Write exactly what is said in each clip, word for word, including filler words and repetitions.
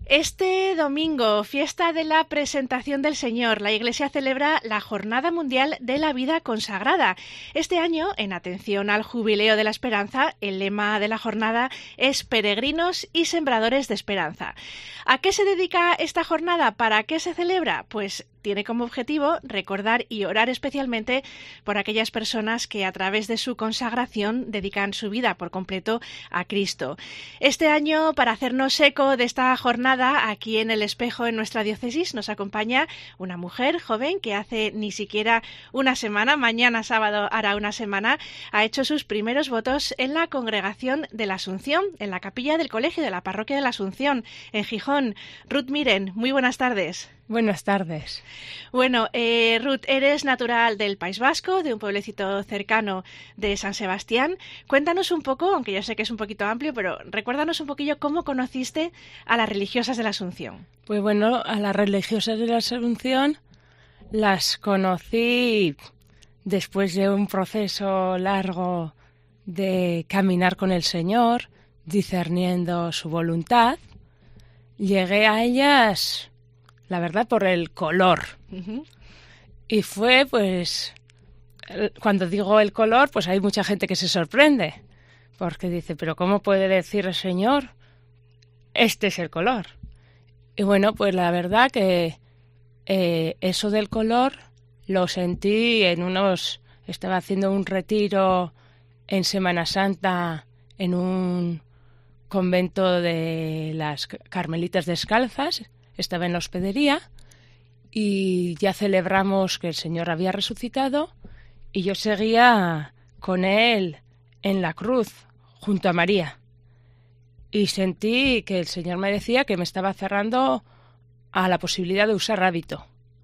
Este domingo, fiesta de la Presentación del Señor, la Iglesia celebra la Jornada Mundial de la Vida Consagrada. Este año, en atención al Jubileo de la Esperanza, el lema de la jornada es Peregrinos y Sembradores de Esperanza. ¿A qué se dedica esta jornada? ¿Para qué se celebra? Pues tiene como objetivo recordar y orar especialmente por aquellas personas que a través de su consagración dedican su vida por completo a Cristo. Este año, para hacernos eco de esta jornada, aquí en El Espejo, en nuestra diócesis, nos acompaña una mujer joven que hace ni siquiera una semana, mañana sábado hará una semana, ha hecho sus primeros votos en la Congregación de la Asunción, en la capilla del colegio de la Parroquia de la Asunción, en Gijón. Ruth Miren, muy buenas tardes. Buenas tardes. Bueno, eh, Ruth, eres natural del País Vasco, de un pueblecito cercano de San Sebastián. Cuéntanos un poco, aunque yo sé que es un poquito amplio, pero recuérdanos un poquillo cómo conociste a las religiosas de la Asunción. Pues bueno, a las religiosas de la Asunción las conocí después de un proceso largo de caminar con el Señor, discerniendo su voluntad. Llegué a ellas, la verdad, por el color. Uh-huh. Y fue, pues, cuando digo el color, pues hay mucha gente que se sorprende, porque dice, pero ¿cómo puede decir el Señor? Este es el color. Y bueno, pues la verdad que eh, eso del color lo sentí en unos... Estaba haciendo un retiro en Semana Santa en un convento de las Carmelitas Descalzas. Estaba en la hospedería y ya celebramos que el Señor había resucitado y yo seguía con Él en la cruz junto a María. Y sentí que el Señor me decía que me estaba cerrando a la posibilidad de usar hábito.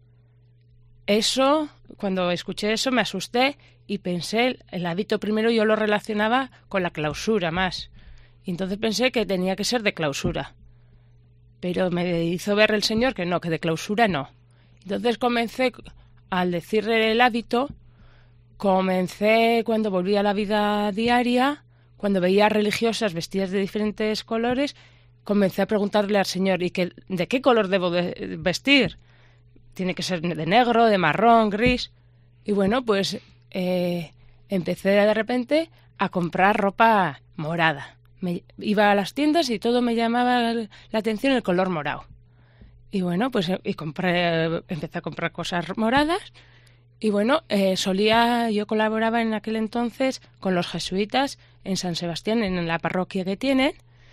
Eso, cuando escuché eso, me asusté y pensé, el hábito primero yo lo relacionaba con la clausura más. Y entonces pensé que tenía que ser de clausura. Pero me hizo ver el Señor que no, que de clausura no. Entonces comencé, al decirle el hábito, comencé cuando volví a la vida diaria, cuando veía religiosas vestidas de diferentes colores, comencé a preguntarle al Señor, ¿y qué, de qué color debo de vestir? Tiene que ser de negro, de marrón, gris. Y bueno, pues eh, empecé de repente a comprar ropa morada. Me iba a las tiendas y todo me llamaba la atención el color morado. Y bueno, pues y compré, empecé a comprar cosas moradas. Y bueno, eh, solía, yo colaboraba en aquel entonces con los jesuitas en San Sebastián, en la parroquia que tienen.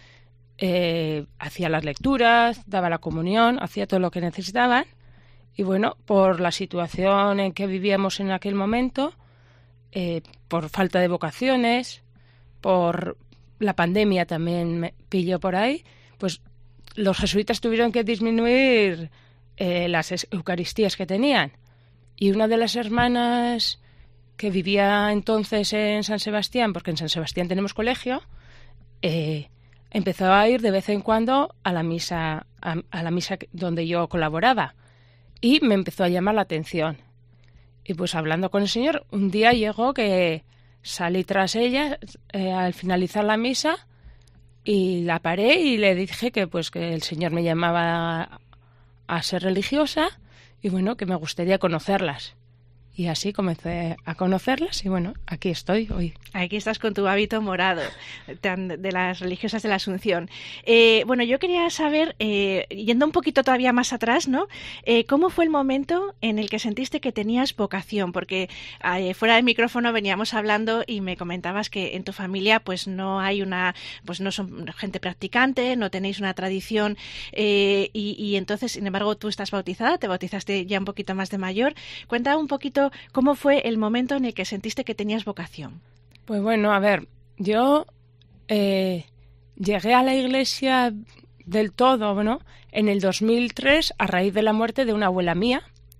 Eh, hacía las lecturas, daba la comunión, hacía todo lo que necesitaban. Y bueno, por la situación en que vivíamos en aquel momento, eh, por falta de vocaciones, por la pandemia también me pilló por ahí, pues los jesuitas tuvieron que disminuir eh, las eucaristías que tenían. Y una de las hermanas que vivía entonces en San Sebastián, porque en San Sebastián tenemos colegio, eh, empezó a ir de vez en cuando a la misa, a, a la misa donde yo colaboraba. Y me empezó a llamar la atención. Y pues hablando con el Señor, un día llegó que salí tras ella eh, al finalizar la misa y la paré y le dije que pues que el Señor me llamaba a, a ser religiosa y bueno, que me gustaría conocerlas. Y así comencé a conocerlas y bueno, aquí estoy hoy. Aquí estás con tu hábito morado de las religiosas de la Asunción. Eh, bueno, yo quería saber, eh, yendo un poquito todavía más atrás, ¿no? Eh, ¿Cómo fue el momento en el que sentiste que tenías vocación? Porque eh, fuera del micrófono veníamos hablando y me comentabas que en tu familia pues no hay una, pues no son gente practicante, no tenéis una tradición eh, y, y entonces, sin embargo, tú estás bautizada, te bautizaste ya un poquito más de mayor. Cuenta un poquito ¿cómo fue el momento en el que sentiste que tenías vocación? Pues bueno, a ver, yo eh, llegué a la iglesia del todo, ¿no? En el dos mil tres, a raíz de la muerte de una abuela mía.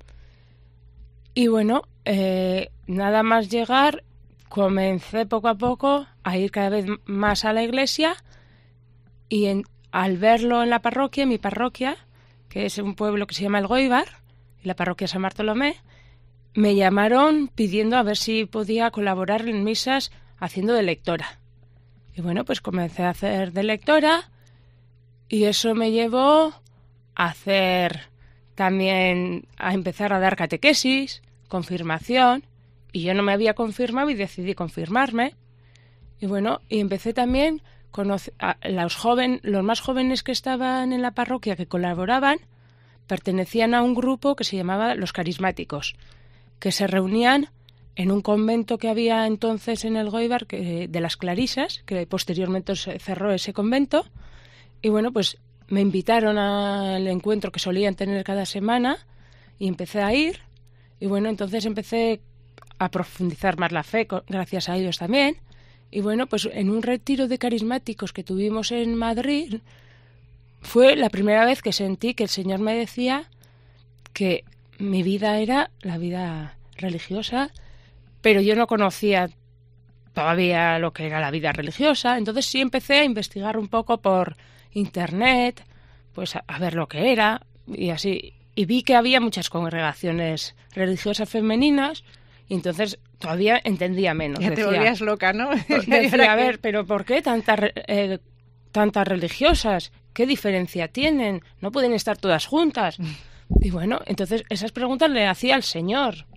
Y bueno, eh, nada más llegar, comencé poco a poco a ir cada vez más a la iglesia y en, al verlo en la parroquia, en mi parroquia, que es un pueblo que se llama El Goibar, y la parroquia San Bartolomé, me llamaron pidiendo a ver si podía colaborar en misas haciendo de lectora. Y bueno, pues comencé a hacer de lectora Y eso me llevó a hacer también, a empezar a dar catequesis, confirmación, y yo no me había confirmado y decidí confirmarme. Y bueno, y empecé también conoce, a los joven, los más jóvenes que estaban en la parroquia que colaboraban, pertenecían a un grupo que se llamaba Los Carismáticos, que se reunían en un convento que había entonces en el Goibar, que, de las Clarisas, que posteriormente se cerró ese convento. Y bueno, pues me invitaron al encuentro que solían tener cada semana y empecé a ir. Y bueno, entonces empecé a profundizar más la fe, gracias a ellos también. Y bueno, pues en un retiro de carismáticos que tuvimos en Madrid, fue la primera vez que sentí que el Señor me decía que mi vida era la vida religiosa, pero yo no conocía todavía lo que era la vida religiosa. Entonces sí empecé a investigar un poco por internet, pues a, a ver lo que era y así. Y vi que había muchas congregaciones religiosas femeninas y entonces todavía entendía menos. Ya te decía, volvías loca, ¿no? Decía, a ver, pero ¿por qué tantas eh, tantas religiosas? ¿Qué diferencia tienen? ¿No pueden estar todas juntas? Y bueno, entonces esas preguntas le hacía al Señor.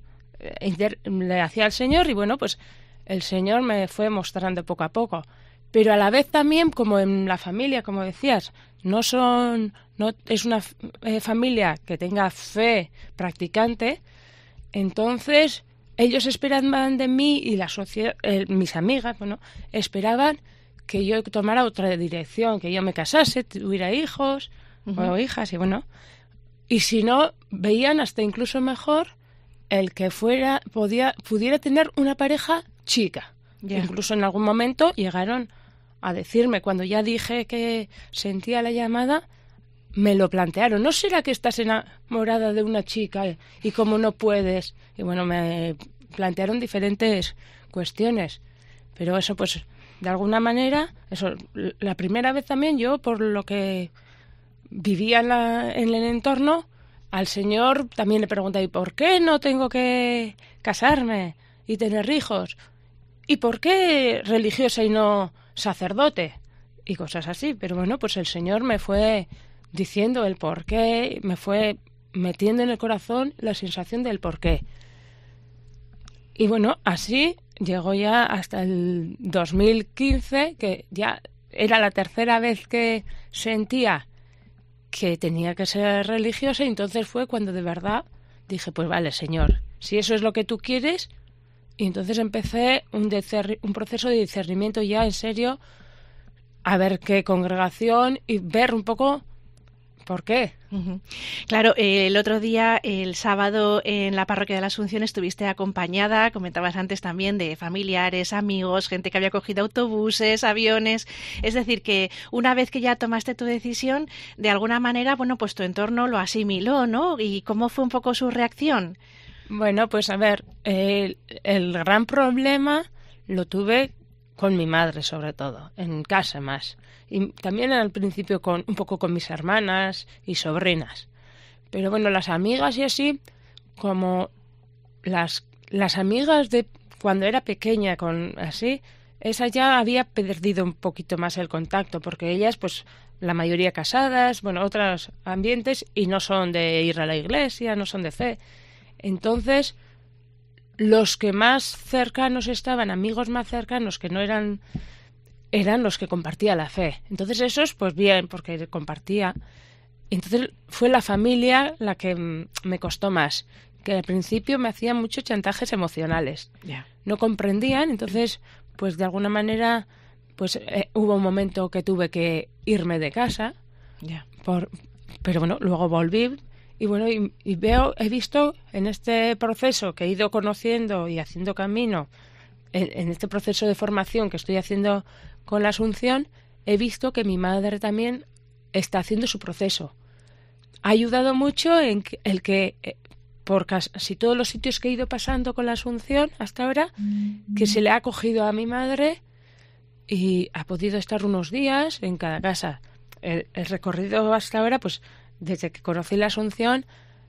Le hacía al Señor y bueno, pues el Señor me fue mostrando poco a poco. Pero a la vez también, como en la familia, como decías, no son, no es una eh, familia que tenga fe practicante, entonces ellos esperaban de mí y la sociedad, eh, mis amigas, bueno, esperaban que yo tomara otra dirección, que yo me casase, tuviera hijos uh-huh. o hijas y bueno, y si no, veían hasta incluso mejor el que fuera podía pudiera tener una pareja chica. Yeah. Incluso en algún momento llegaron a decirme, cuando ya dije que sentía la llamada, me lo plantearon. ¿No será que estás enamorada de una chica y como no puedes? Y bueno, me plantearon diferentes cuestiones. Pero eso, pues, de alguna manera, eso, la primera vez también yo, por lo que vivía en, la, en el entorno, al Señor también le pregunté, ¿y por qué no tengo que casarme y tener hijos? ¿Y por qué religiosa y no sacerdote? Y cosas así. Pero bueno, pues el Señor me fue diciendo el por qué, me fue metiendo en el corazón la sensación del por qué. Y bueno, así llegó ya hasta el dos mil quince, que ya era la tercera vez que sentía que tenía que ser religiosa, y entonces fue cuando de verdad dije, pues vale, Señor, si eso es lo que tú quieres. Y entonces empecé un, discer- un proceso de discernimiento ya en serio, a ver qué congregación y ver un poco por qué. Uh-huh. Claro, eh, el otro día, el sábado, en la parroquia de la Asunción estuviste acompañada, comentabas antes también, de familiares, amigos, gente que había cogido autobuses, aviones. Es decir, que una vez que ya tomaste tu decisión, de alguna manera, bueno, pues tu entorno lo asimiló, ¿no? ¿Y cómo fue un poco su reacción? Bueno, pues a ver, el, el gran problema lo tuve con mi madre, sobre todo, en casa más. Y también al principio con un poco con mis hermanas y sobrinas. Pero bueno, las amigas y así, como las, las amigas de cuando era pequeña, con así, esas ya había perdido un poquito más el contacto, porque ellas, pues, la mayoría casadas, bueno, otros ambientes, y no son de ir a la iglesia, no son de fe. Entonces, los que más cercanos estaban, amigos más cercanos que no eran, eran los que compartía la fe. Entonces esos, pues bien, porque compartía. Entonces fue la familia la que me costó más, que al principio me hacían muchos chantajes emocionales. Yeah. No comprendían, entonces, pues de alguna manera, pues eh, hubo un momento que tuve que irme de casa. Yeah. Por, pero bueno, luego volví. Y bueno, y, y veo, he visto en este proceso que he ido conociendo y haciendo camino, en, en este proceso de formación que estoy haciendo con la Asunción, he visto que mi madre también está haciendo su proceso. Ha ayudado mucho en que, el que, eh, por casi todos los sitios que he ido pasando con la Asunción hasta ahora, mm-hmm. que se le ha acogido a mi madre y ha podido estar unos días en cada casa. El, el recorrido hasta ahora, pues, desde que conocí la Asunción,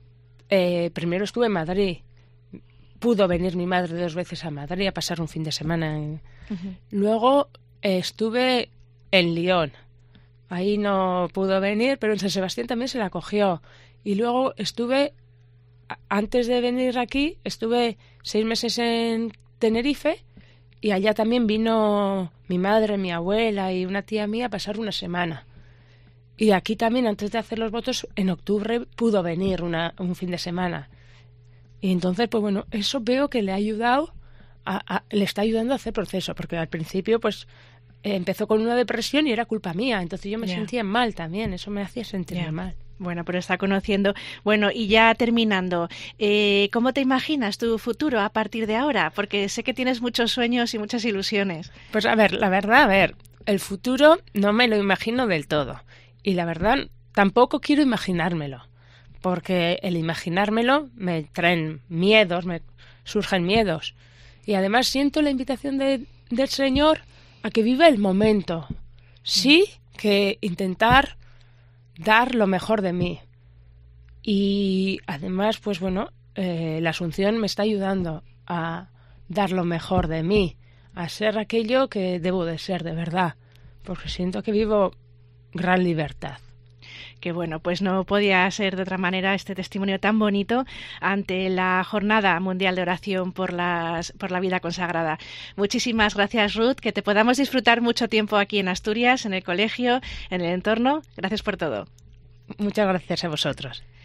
eh, primero estuve en Madrid. Pudo venir mi madre dos veces a Madrid a pasar un fin de semana. En... Uh-huh. Luego eh, estuve en Lyon. ahí no pudo venir, pero en San Sebastián también se la cogió. Y luego estuve, antes de venir aquí, estuve seis meses en Tenerife y allá también vino mi madre, mi abuela y una tía mía a pasar una semana. Y aquí también, antes de hacer los votos, en octubre pudo venir una, un fin de semana. Y entonces, pues bueno, eso veo que le ha ayudado, a, a, le está ayudando a hacer proceso, porque al principio, pues, eh, empezó con una depresión y era culpa mía. Entonces yo me yeah. sentía mal también, eso me hacía sentirme yeah. mal. Bueno, pero está conociendo. Bueno, y ya terminando, eh, ¿cómo te imaginas tu futuro a partir de ahora? Porque sé que tienes muchos sueños y muchas ilusiones. Pues a ver, la verdad, a ver, el futuro no me lo imagino del todo. Y la verdad, tampoco quiero imaginármelo. Porque el imaginármelo me traen miedos, me surgen miedos. Y además siento la invitación de, del Señor a que viva el momento. Sí, que intentar dar lo mejor de mí. Y además, pues bueno, eh, la Asunción me está ayudando a dar lo mejor de mí, a ser aquello que debo de ser de verdad, porque siento que vivo gran libertad. Que bueno, pues no podía ser de otra manera este testimonio tan bonito ante la Jornada Mundial de Oración por, las, por la Vida Consagrada. Muchísimas gracias, Ruth, que te podamos disfrutar mucho tiempo aquí en Asturias, en el colegio, en el entorno. Gracias por todo. Muchas gracias a vosotros.